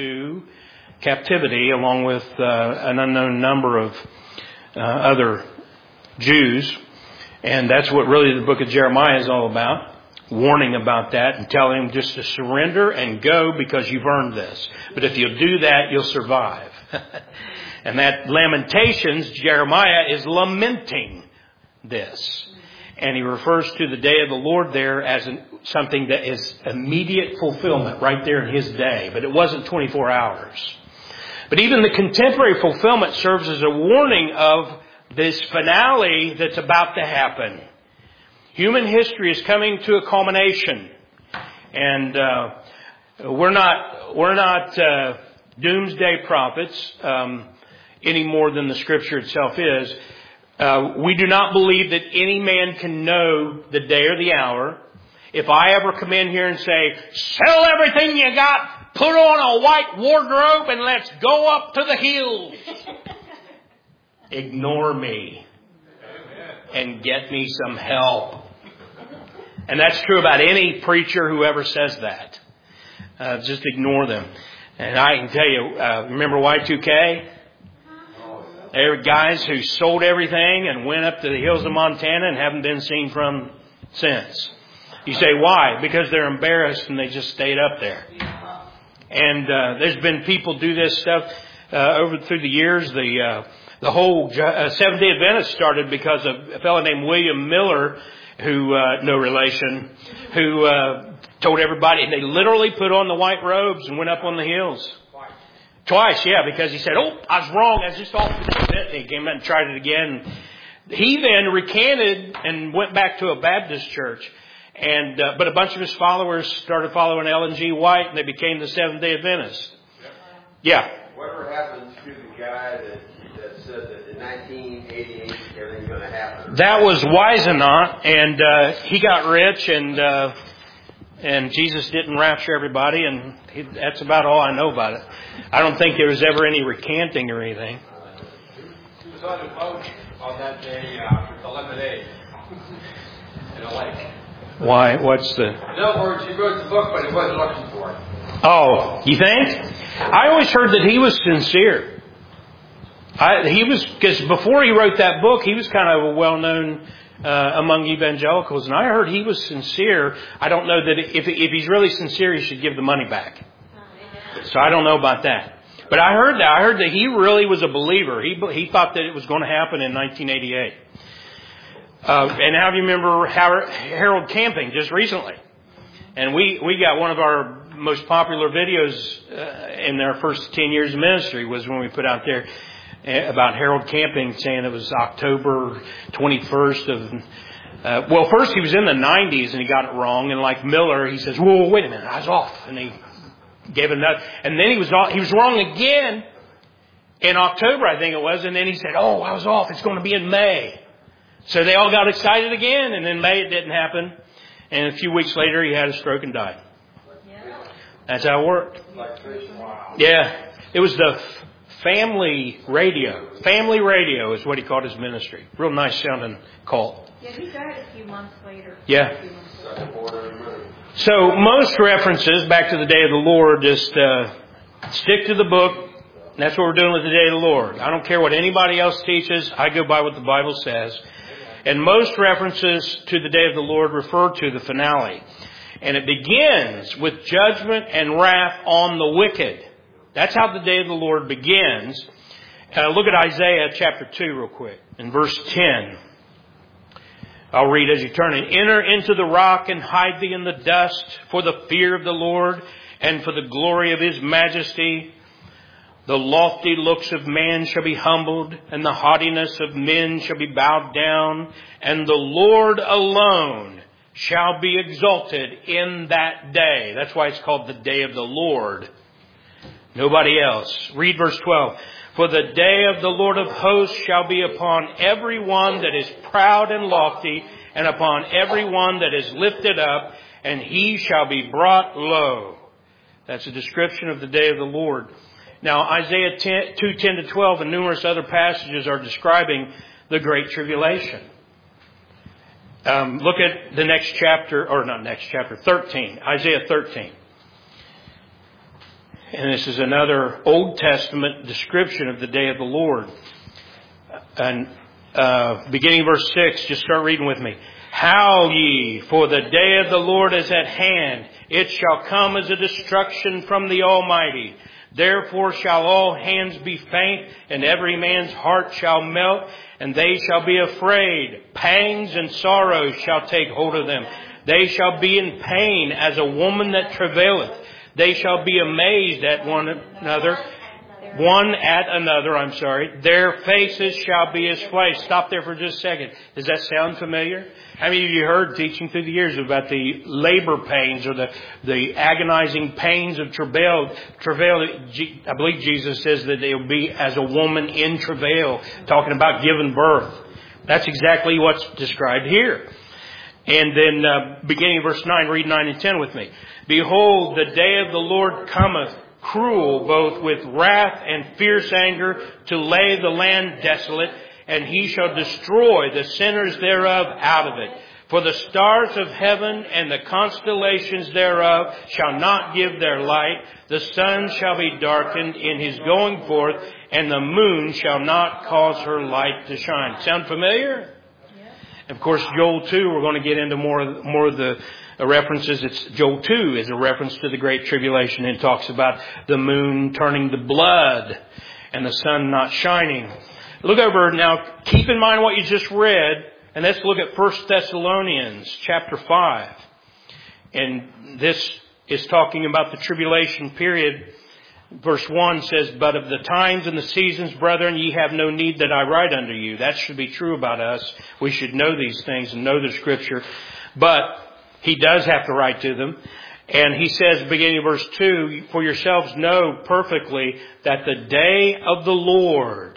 into captivity along with an unknown number of other Jews. And that's what really the book of Jeremiah is all about. Warning about that and telling them just to surrender and go because you've earned this. But if you'll do that, you'll survive. And that Lamentations, Jeremiah is lamenting this. And he refers to the day of the Lord there as something that is immediate fulfillment right there in his day. But it wasn't 24 hours. But even the contemporary fulfillment serves as a warning of this finale that's about to happen. Human history is coming to a culmination. And we're not doomsday prophets any more than the Scripture itself is. We do not believe that any man can know the day or the hour. If I ever come in here and say, sell everything you got, put on a white wardrobe, and let's go up to the hills. Ignore me and get me some help. And that's true about any preacher who ever says that. Just ignore them. And I can tell you, remember Y2K? There were guys who sold everything and went up to the hills of Montana and haven't been seen from since. You say, why? Because they're embarrassed and they just stayed up there. And there's been people do this stuff over through the years. The whole Seventh-day Adventist started because of a fellow named William Miller, who no relation, who told everybody, and they literally put on the white robes and went up on the hills. Twice, yeah, because he said, oh, I was wrong. I was just off a bit. And he came out and tried it again. He then recanted and went back to a Baptist church. And but a bunch of his followers started following Ellen G. White, and they became the Seventh-day Adventists. Yeah. Whatever happened to the guy that said that in 1988 everything's going to happen? That was Wisenant, and he got rich, and Jesus didn't rapture everybody, and that's about all I know about it. I don't think there was ever any recanting or anything. He was on the boat on that day with the lemonade in a lake. Why? What's the... In other words, he wrote the book, but he wasn't looking for it. Oh, you think? I always heard that he was sincere. Because before he wrote that book, he was kind of a well-known among evangelicals, and I heard he was sincere. I don't know that if he's really sincere, he should give the money back. So I don't know about that. But I heard that. I heard that he really was a believer. He thought that it was going to happen in 1988. And how do you remember Harold Camping just recently? And we got one of our most popular videos in our first 10 years of ministry was when we put out there about Harold Camping, saying it was October 21st of... well, first he was in the 90s and he got it wrong. And like Miller, he says, whoa, wait a minute, I was off. And he gave it another... And then he was wrong again in October, I think it was. And then he said, oh, I was off. It's going to be in May. So they all got excited again. And in May it didn't happen. And a few weeks later he had a stroke and died. That's how it worked. Yeah. It was the... Family Radio. Family Radio is what he called his ministry. Real nice sounding call. Yeah, he died a few months later. Yeah. So most references back to the day of the Lord, just stick to the book. That's what we're doing with the day of the Lord. I don't care what anybody else teaches. I go by what the Bible says. And most references to the day of the Lord refer to the finale. And it begins with judgment and wrath on the wicked. That's how the day of the Lord begins. Look at Isaiah chapter 2 real quick. In verse 10. I'll read as you turn it. Enter into the rock and hide thee in the dust for the fear of the Lord and for the glory of his majesty. The lofty looks of man shall be humbled and the haughtiness of men shall be bowed down. And the Lord alone shall be exalted in that day. That's why it's called the day of the Lord. Nobody else. Read verse 12. For the day of the Lord of hosts shall be upon every one that is proud and lofty, and upon every one that is lifted up, and he shall be brought low. That's a description of the day of the Lord. Now, Isaiah 2:10-12 and numerous other passages are describing the Great Tribulation. Look at the next chapter, or not next chapter, 13. Isaiah 13. And this is another Old Testament description of the day of the Lord. And beginning verse 6, just start reading with me. Howl ye, for the day of the Lord is at hand. It shall come as a destruction from the Almighty. Therefore shall all hands be faint, and every man's heart shall melt, and they shall be afraid. Pangs and sorrows shall take hold of them. They shall be in pain as a woman that travaileth. They shall be amazed at one at another. Their faces shall be as flesh. Stop there for just a second. Does that sound familiar? How many of you heard teaching through the years about the labor pains or the agonizing pains of travail? I believe Jesus says that they will be as a woman in travail, talking about giving birth. That's exactly what's described here. And then beginning of verse 9, read 9 and 10 with me. Behold, the day of the Lord cometh, cruel, both with wrath and fierce anger, to lay the land desolate, and he shall destroy the sinners thereof out of it. For the stars of heaven and the constellations thereof shall not give their light. The sun shall be darkened in his going forth, and the moon shall not cause her light to shine. Sound familiar? Of course, Joel 2, we're going to get into more of the references. It's Joel 2 is a reference to the Great Tribulation and talks about the moon turning to blood and the sun not shining. Look over now, keep in mind what you just read, and let's look at 1 Thessalonians chapter 5. And this is talking about the tribulation period. Verse 1 says, But of the times and the seasons, brethren, ye have no need that I write unto you. That should be true about us. We should know these things and know the Scripture. But he does have to write to them. And he says, beginning of verse 2, For yourselves know perfectly that the day of the Lord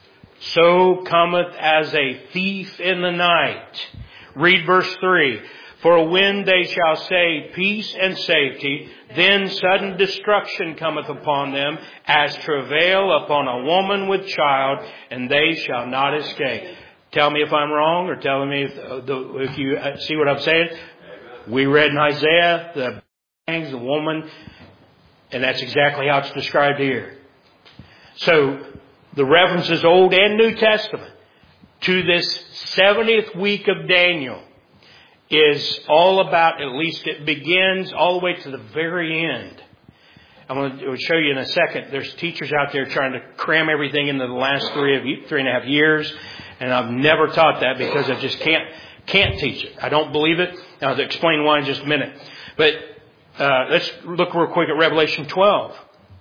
so cometh as a thief in the night. Read verse 3. For when they shall say peace and safety, then sudden destruction cometh upon them, as travail upon a woman with child, and they shall not escape. Tell me if I'm wrong, or tell me if you see what I'm saying. We read in Isaiah, the pangs, the woman, and that's exactly how it's described here. So, the references Old and New Testament to this 70th week of Daniel is all about, at least it begins all the way to the very end. I'm going to show you in a second. There's teachers out there trying to cram everything into the last 3.5 years. And I've never taught that because I just can't teach it. I don't believe it. I'll explain why in just a minute. But let's look real quick at Revelation 12.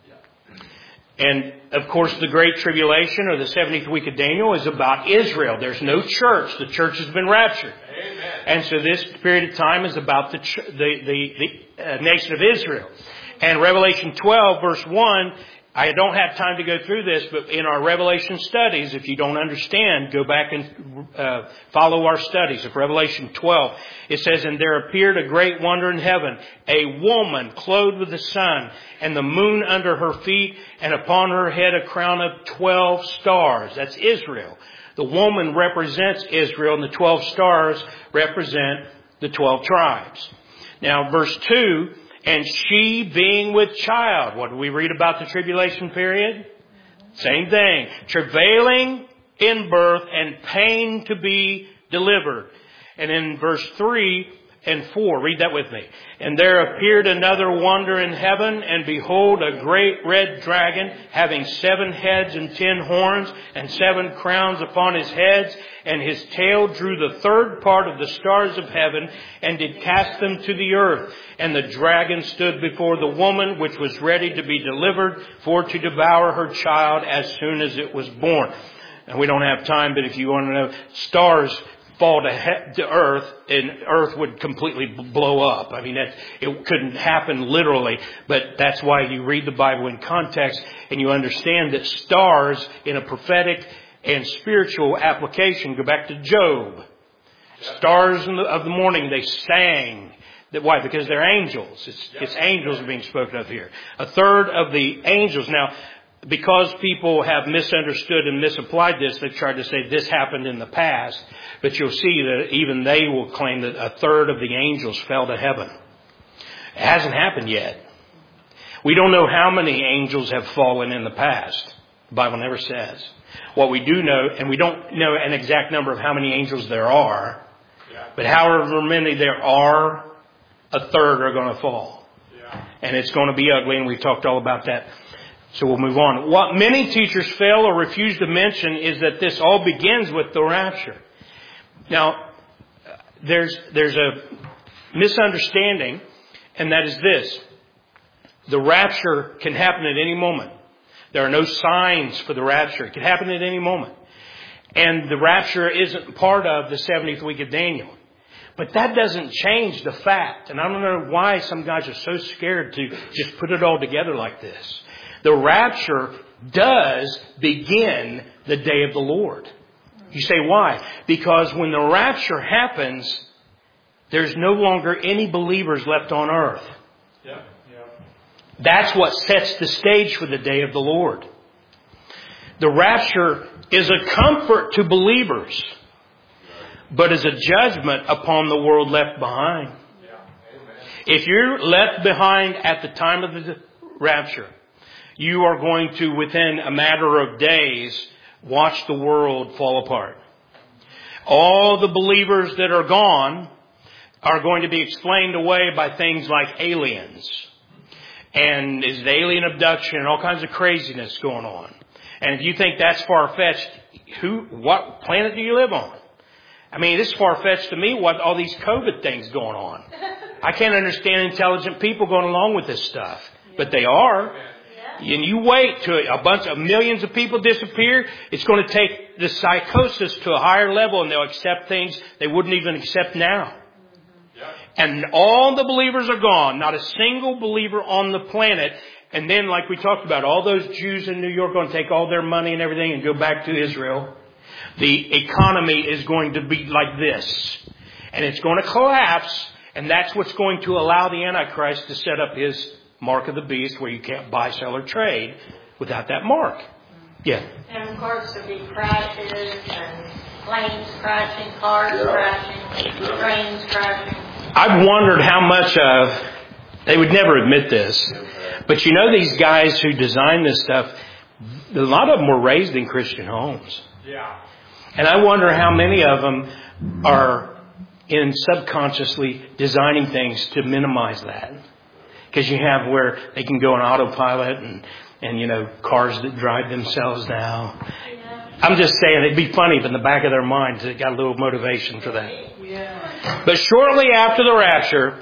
And, of course, the Great Tribulation, or the 70th week of Daniel, is about Israel. There's no church. The church has been raptured. Amen. And so this period of time is about the nation of Israel. And Revelation 12, verse 1, I don't have time to go through this, but in our Revelation studies, if you don't understand, go back and follow our studies of Revelation 12. It says, And there appeared a great wonder in heaven, a woman clothed with the sun, and the moon under her feet, and upon her head a crown of 12 stars. That's Israel. The woman represents Israel, and the 12 stars represent the 12 tribes. Now, verse 2, And she being with child. What do we read about the tribulation period? Same thing. Travailing in birth and pain to be delivered. And in verse 3 and 4, read that with me. And there appeared another wonder in heaven, and behold, a great red dragon, having 7 heads and 10 horns, and 7 crowns upon his heads, and his tail drew the third part of the stars of heaven, and did cast them to the earth. And the dragon stood before the woman, which was ready to be delivered, for to devour her child as soon as it was born. And we don't have time, but if you want to know, stars fall to earth, and earth would completely blow up. I mean, it couldn't happen literally, but that's why you read the Bible in context, and you understand that stars in a prophetic and spiritual application, go back to Job. Stars of the morning, they sang. Why? Because they're angels. It's angels being spoken of here. A third of the angels. Now, because people have misunderstood and misapplied this, they've tried to say this happened in the past. But you'll see that even they will claim that a third of the angels fell to heaven. It hasn't happened yet. We don't know how many angels have fallen in the past. The Bible never says. What we do know, and we don't know an exact number of how many angels there are, but however many there are, a third are going to fall. And it's going to be ugly, and we've talked all about that. So we'll move on. What many teachers fail or refuse to mention is that this all begins with the rapture. Now, there's a misunderstanding, and that is this. The rapture can happen at any moment. There are no signs for the rapture. It can happen at any moment. And the rapture isn't part of the 70th week of Daniel. But that doesn't change the fact. And I don't know why some guys are so scared to just put it all together like this. The rapture does begin the day of the Lord. You say, why? Because when the rapture happens, there's no longer any believers left on earth. Yeah. That's what sets the stage for the day of the Lord. The rapture is a comfort to believers, but is a judgment upon the world left behind. If you're left behind at the time of the rapture, you are going to, within a matter of days, watch the world fall apart. All the believers that are gone are going to be explained away by things like aliens. And is it alien abduction and all kinds of craziness going on. And if you think that's far-fetched, what planet do you live on? I mean, it's far-fetched to me what all these COVID things going on. I can't understand intelligent people going along with this stuff. But they are. And you wait till a bunch of millions of people disappear, it's going to take the psychosis to a higher level, and they'll accept things they wouldn't even accept now. And all the believers are gone. Not a single believer on the planet. And then, like we talked about, all those Jews in New York are going to take all their money and everything and go back to Israel. The economy is going to be like this. And it's going to collapse. And that's what's going to allow the Antichrist to set up his mark of the beast, where you can't buy, sell, or trade without that mark. Yeah. And of course there'll be crashes and planes crashing, cars crashing, trains crashing. I've wondered how much of, they would never admit this, but you know these guys who design this stuff, a lot of them were raised in Christian homes. Yeah. And I wonder how many of them are subconsciously designing things to minimize that. Because you have where they can go on autopilot and you know, cars that drive themselves now. I'm just saying it'd be funny if in the back of their minds they got a little motivation for that. But shortly after the rapture,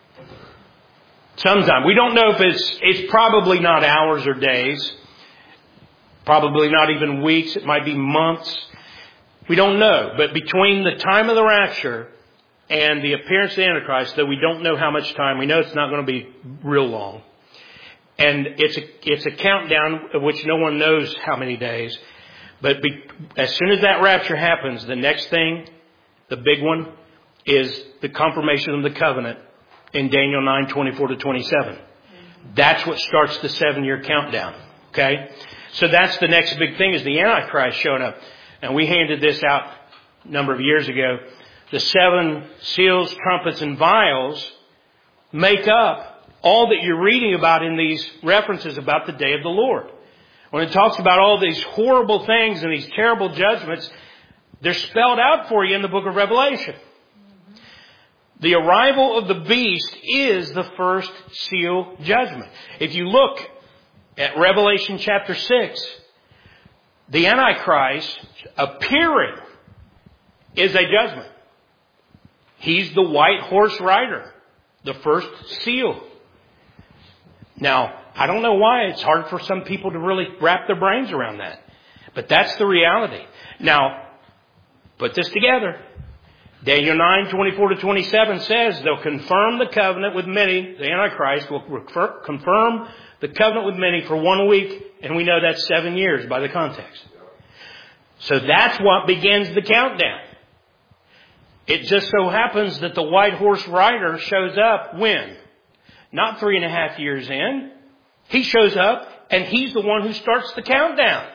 sometime, we don't know if it's probably not hours or days, probably not even weeks, it might be months. We don't know. But between the time of the rapture and the appearance of the Antichrist, though we don't know how much time, we know it's not going to be real long. And it's a countdown of which no one knows how many days. But as soon as that rapture happens, the next thing, the big one, is the confirmation of the covenant in Daniel 9:24-27. That's what starts the 7-year countdown. Okay? So that's the next big thing, is the Antichrist showing up. And we handed this out a number of years ago. The 7 seals, trumpets, and vials make up all that you're reading about in these references about the day of the Lord. When it talks about all these horrible things and these terrible judgments, they're spelled out for you in the book of Revelation. The arrival of the beast is the first seal judgment. If you look at Revelation chapter 6, the Antichrist appearing is a judgment. He's the white horse rider, the first seal. Now, I don't know why it's hard for some people to really wrap their brains around that. But that's the reality. Now, put this together. Daniel 9:24-27 says they'll confirm the covenant with many. The Antichrist will confirm the covenant with many for 1 week. And we know that's 7 years by the context. So that's what begins the countdown. It just so happens that the white horse rider shows up when? Not 3.5 years in. He shows up and he's the one who starts the countdown.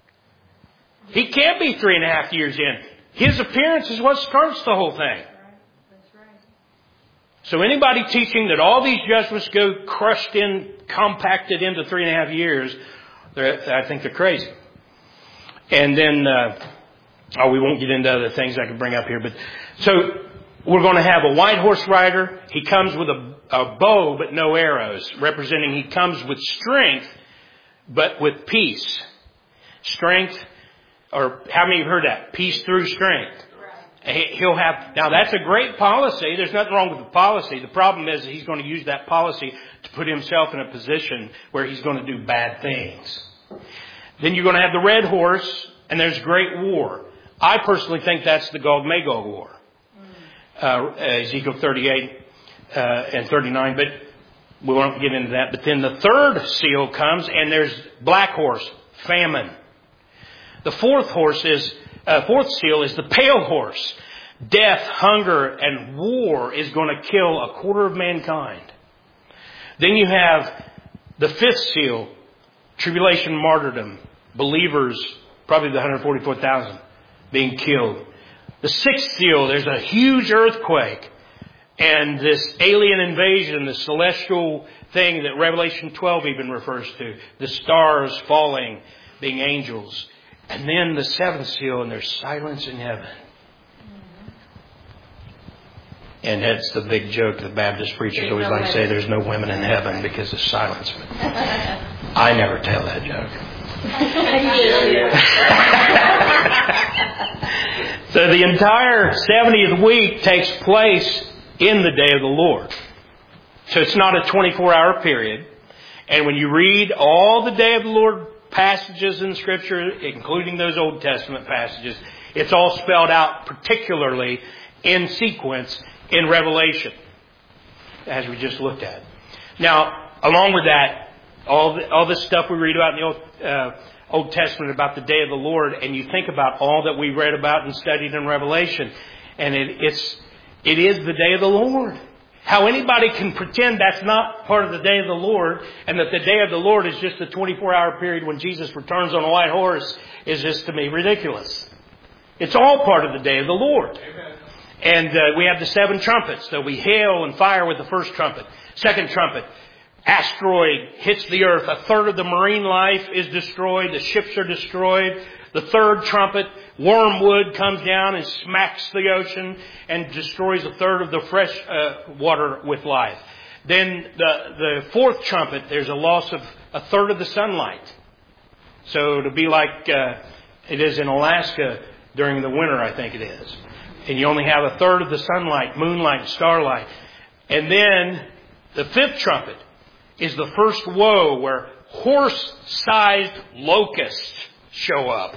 He can't be 3.5 years in. His appearance is what starts the whole thing. So anybody teaching that all these judgments go compacted into 3.5 years, I think they're crazy. And then, we won't get into other things I can bring up here, but so we're going to have a white horse rider. He comes with a bow but no arrows, representing he comes with strength but with peace. Strength, or how many have heard that? Peace through strength. He'll have, now that's a great policy. There's nothing wrong with the policy. The problem is that he's going to use that policy to put himself in a position where he's going to do bad things. Then you're going to have the red horse, and there's great war. I personally think that's the Gog-Magog war. Ezekiel 38 and 39, but we won't get into that. But then the third seal comes, and there's black horse, famine. The fourth seal is the pale horse. Death, hunger, and war is going to kill a quarter of mankind. Then you have the fifth seal, tribulation, martyrdom, believers, probably the 144,000 being killed. The sixth seal, there's a huge earthquake and this alien invasion, the celestial thing that Revelation 12 even refers to, the stars falling, being angels. And then the seventh seal, and there's silence in heaven. And that's the big joke the Baptist preachers always like to say, there's no women in heaven because of silence. I never tell that joke. So the entire 70th week takes place in the day of the Lord. So it's not a 24-hour period. And when you read all the day of the Lord passages in Scripture, including those Old Testament passages, it's all spelled out particularly in sequence in Revelation, as we just looked at. Now, along with that, all this stuff we read about in the Old Testament about the day of the Lord, and you think about all that we read about and studied in Revelation, and it is the day of the Lord. How anybody can pretend that's not part of the day of the Lord, and that the day of the Lord is just the 24-hour period when Jesus returns on a white horse, is just, to me, ridiculous. It's all part of the day of the Lord. Amen. And we have the 7 trumpets. There'll be hail and fire with the first trumpet. Second trumpet, asteroid hits the earth. A third of the marine life is destroyed. The ships are destroyed. The third trumpet, wormwood comes down and smacks the ocean and destroys a third of the fresh water with life. Then the fourth trumpet, there's a loss of a third of the sunlight. So it'll be like it is in Alaska during the winter, I think it is. And you only have a third of the sunlight, moonlight, starlight. And then the fifth trumpet is the first woe where horse-sized locusts show up.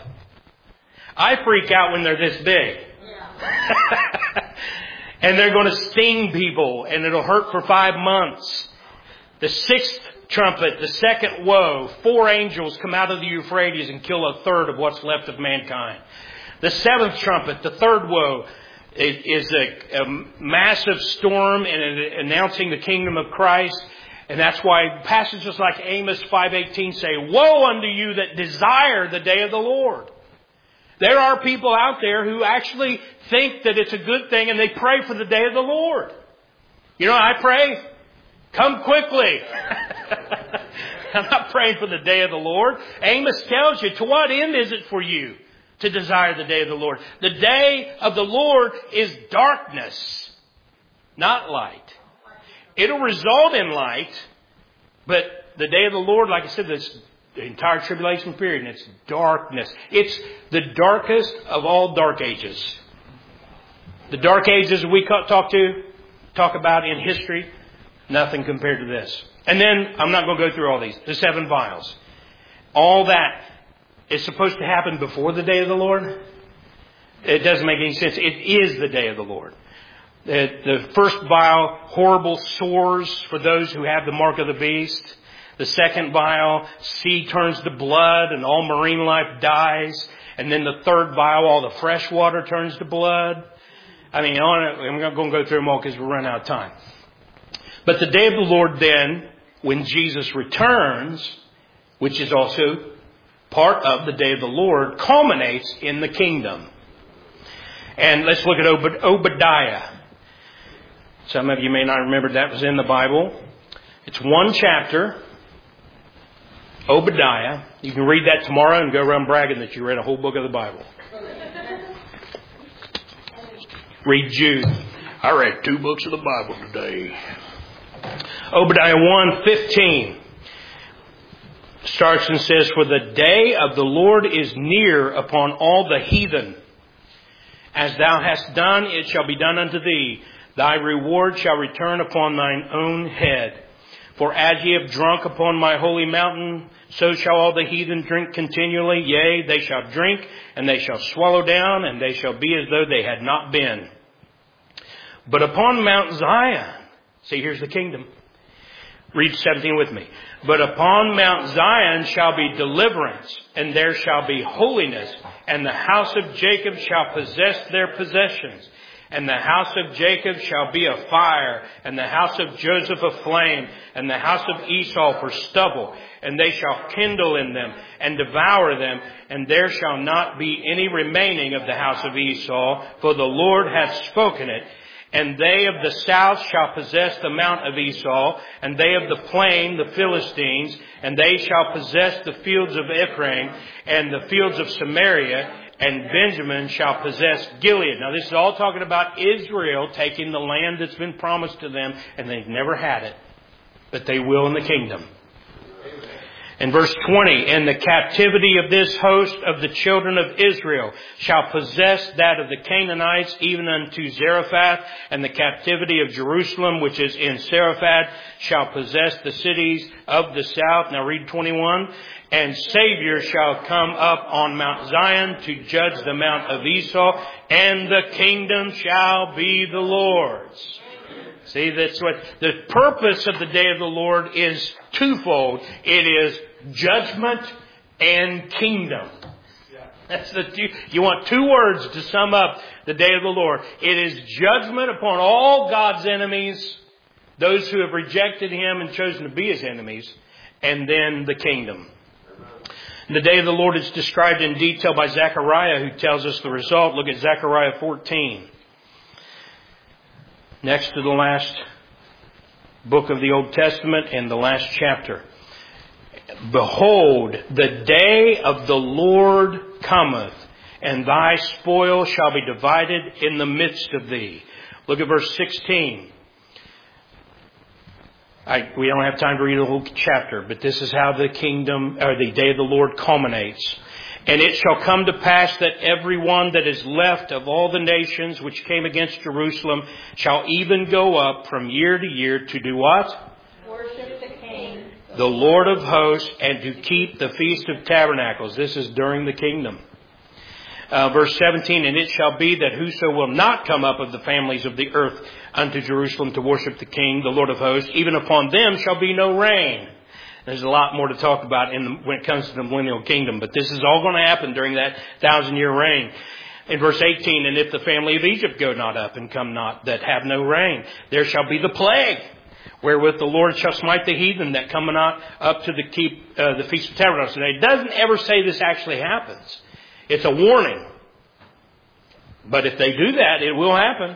I freak out when they're this big. Yeah. And they're going to sting people, and it'll hurt for 5 months. The sixth trumpet, the second woe, 4 angels come out of the Euphrates and kill a third of what's left of mankind. The seventh trumpet, the third woe, is a massive storm and announcing the kingdom of Christ. And that's why passages like Amos 5:18 say, "Woe unto you that desire the day of the Lord." There are people out there who actually think that it's a good thing, and they pray for the day of the Lord. You know, I pray, come quickly. I'm not praying for the day of the Lord. Amos tells you, to what end is it for you to desire the day of the Lord? The day of the Lord is darkness, not light. It'll result in light, but the day of the Lord, like I said, this the entire tribulation period, and it's darkness. It's the darkest of all dark ages. The dark ages we talk about in history, nothing compared to this. And then, I'm not going to go through all these. The 7 vials. All that is supposed to happen before the day of the Lord. It doesn't make any sense. It is the day of the Lord. The first vial, horrible sores for those who have the mark of the beast. The second vial, sea turns to blood and all marine life dies. And then the third vial, all the fresh water turns to blood. I mean, I'm not going to go through them all because we're running out of time. But the day of the Lord then, when Jesus returns, which is also part of the day of the Lord, culminates in the kingdom. And let's look at Obadiah. Some of you may not remember that was in the Bible. It's one chapter. Obadiah. You can read that tomorrow and go around bragging that you read a whole book of the Bible. Read Jude. I read 2 books of the Bible today. Obadiah 1:15 starts and says, "For the day of the Lord is near upon all the heathen. As thou hast done, it shall be done unto thee. Thy reward shall return upon thine own head. For as ye have drunk upon my holy mountain, so shall all the heathen drink continually. Yea, they shall drink, and they shall swallow down, and they shall be as though they had not been. But upon Mount Zion," see, here's the kingdom. Read 17 with me. "But upon Mount Zion shall be deliverance, and there shall be holiness, and the house of Jacob shall possess their possessions. And the house of Jacob shall be a fire, and the house of Joseph a flame, and the house of Esau for stubble. And they shall kindle in them, and devour them, and there shall not be any remaining of the house of Esau, for the Lord hath spoken it. And they of the south shall possess the mount of Esau, and they of the plain the Philistines, and they shall possess the fields of Ephraim, and the fields of Samaria, and Benjamin shall possess Gilead." Now this is all talking about Israel taking the land that's been promised to them, and they've never had it. But they will in the kingdom. In verse 20, "And the captivity of this host of the children of Israel shall possess that of the Canaanites, even unto Zarephath, and the captivity of Jerusalem, which is in Zarephath, shall possess the cities of the south." Now read 21. "And Savior shall come up on Mount Zion to judge the mount of Esau, and the kingdom shall be the Lord's." See, that's what the purpose of the day of the Lord is twofold. It is judgment and kingdom. That's you want 2 words to sum up the day of the Lord. It is judgment upon all God's enemies, those who have rejected Him and chosen to be His enemies, and then the kingdom. The day of the Lord is described in detail by Zechariah, who tells us the result. Look at Zechariah 14. Next to the last book of the Old Testament and the last chapter. "Behold, the day of the Lord cometh, and thy spoil shall be divided in the midst of thee." Look at verse 16. We don't have time to read the whole chapter, but this is how the kingdom, or the day of the Lord culminates. "And it shall come to pass that every one that is left of all the nations which came against Jerusalem shall even go up from year to year to do what? Worship the King, The Lord of hosts, and to keep the Feast of Tabernacles." This is during the kingdom. Verse 17, "And it shall be that whoso will not come up of the families of the earth unto Jerusalem to worship the King, the Lord of hosts, even upon them shall be no rain." There's a lot more to talk about when it comes to the millennial kingdom, but this is all going to happen during that 1,000-year reign. In verse 18, "And if the family of Egypt go not up and come not, that have no rain, there shall be the plague, wherewith the Lord shall smite the heathen that come not up to keep the Feast of Tabernacles." And it doesn't ever say this actually happens. It's a warning. But if they do that, it will happen.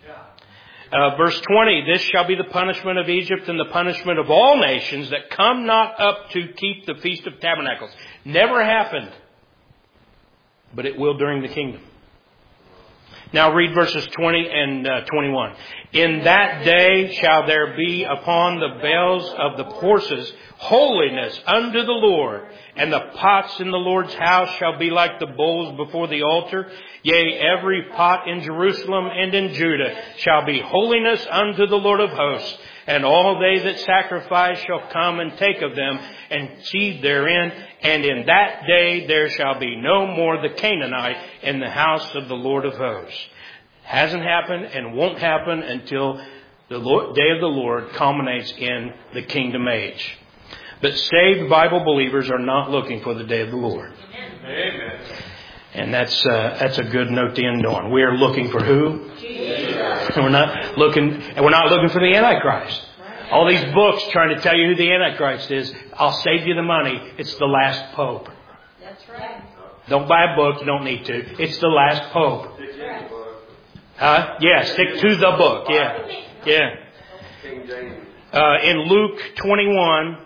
Verse 20, "This shall be the punishment of Egypt and the punishment of all nations that come not up to keep the Feast of Tabernacles." Never happened. But it will during the kingdom. Now read verses 20 and 21. "In that day shall there be upon the bells of the horses holiness unto the Lord, and the pots in the Lord's house shall be like the bowls before the altar. Yea, every pot in Jerusalem and in Judah shall be holiness unto the Lord of hosts. And all they that sacrifice shall come and take of them, and seed therein. And in that day there shall be no more the Canaanite in the house of the Lord of hosts." Hasn't happened and won't happen until the day of the Lord culminates in the kingdom age. But saved Bible believers are not looking for the day of the Lord. Amen. And that's a good note to end on. We are looking for who? Jesus. We're not looking for the Antichrist. All these books trying to tell you who the Antichrist is. I'll save you the money. It's the last pope. That's right. Don't buy a book. You don't need to. It's the last pope. Huh? Yeah, stick to the book. Yeah. Yeah. King James. In Luke 21,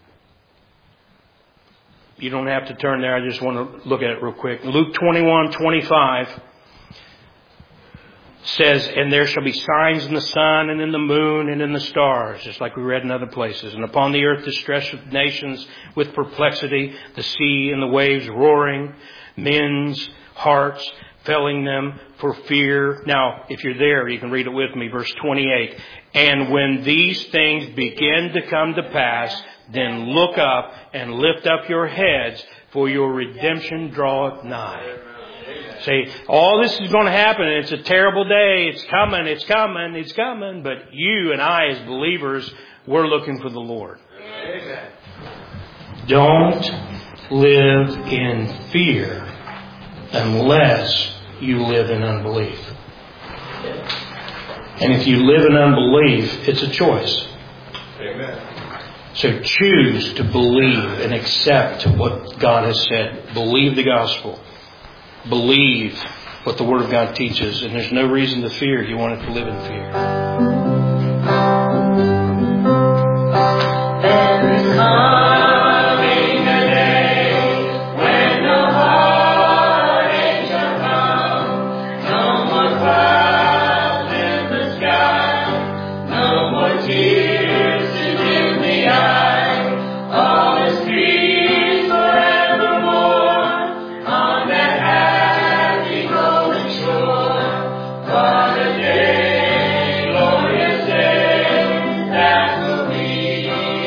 you don't have to turn there. I just want to look at it real quick. Luke 21:25 says, "And there shall be signs in the sun and in the moon and in the stars," just like we read in other places. "And upon the earth distress of nations with perplexity, the sea and the waves roaring, men's hearts failing them for fear." Now, if you're there, you can read it with me. Verse 28. "And when these things begin to come to pass, then look up and lift up your heads, for your redemption draweth nigh." See, all this is going to happen, and it's a terrible day. It's coming, it's coming, it's coming. But you and I, as believers, we're looking for the Lord. Amen. Don't live in fear unless you live in unbelief. And if you live in unbelief, it's a choice. Amen. So choose to believe and accept what God has said. Believe the gospel. Believe what the Word of God teaches. And there's no reason to fear if you want to live in fear. There's coming a day when the heartache shall come. No more clouds in the sky. No more tears to dim the eye. All is peace forevermore on that happy golden shore. What a day, glorious day, that will be.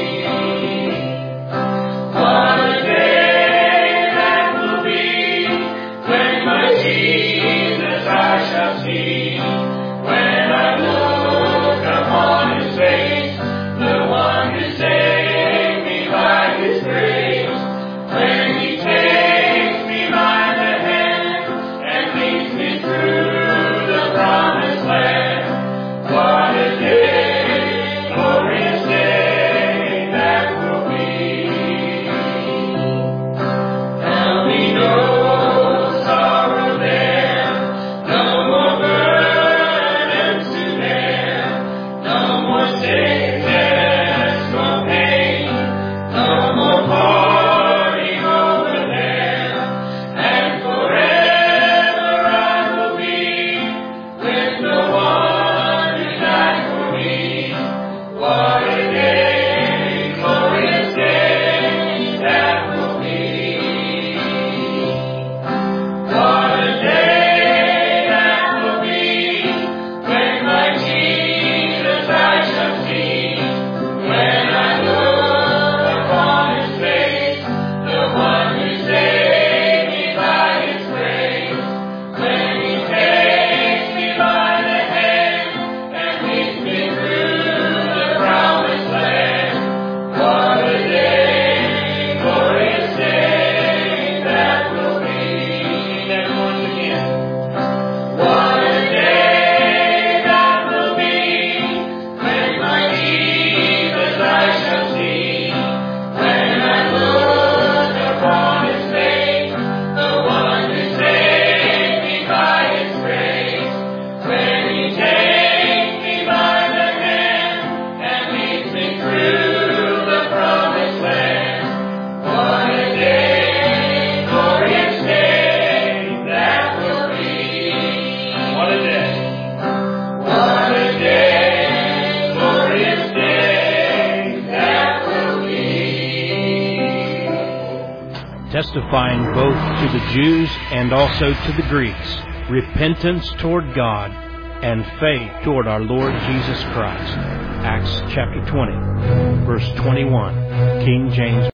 What a day that will be, when my Jesus I shall see. When I look upon His face, the one who saved me by His grace. When He takes me by the hand and leads me through the promised land. What a day, glorious day that will be. There'll be no sorrow there, no more burdens to bear, no more sickness nor pain, no more parting over there, and forever I will be with the one who died for me. What a day, glorious day that will be. What a day that will be, when my Jesus I shall see. When I look upon His face, the one who saved me by His grace. When He takes me by the hand and leads me through the promised land. What a day, glorious day that will be. That once again. What a day that will be, when my Jesus I shall see. When I look upon His face, the one who saved me by His grace. When He takes me by the hand and leads me through the promised land. What a day, glorious day that will be. What a day. What a day, glorious day that will be. Testifying both to the Jews and also to the Greeks, repentance toward God and faith toward our Lord Jesus Christ. Acts chapter 20, verse 21, King James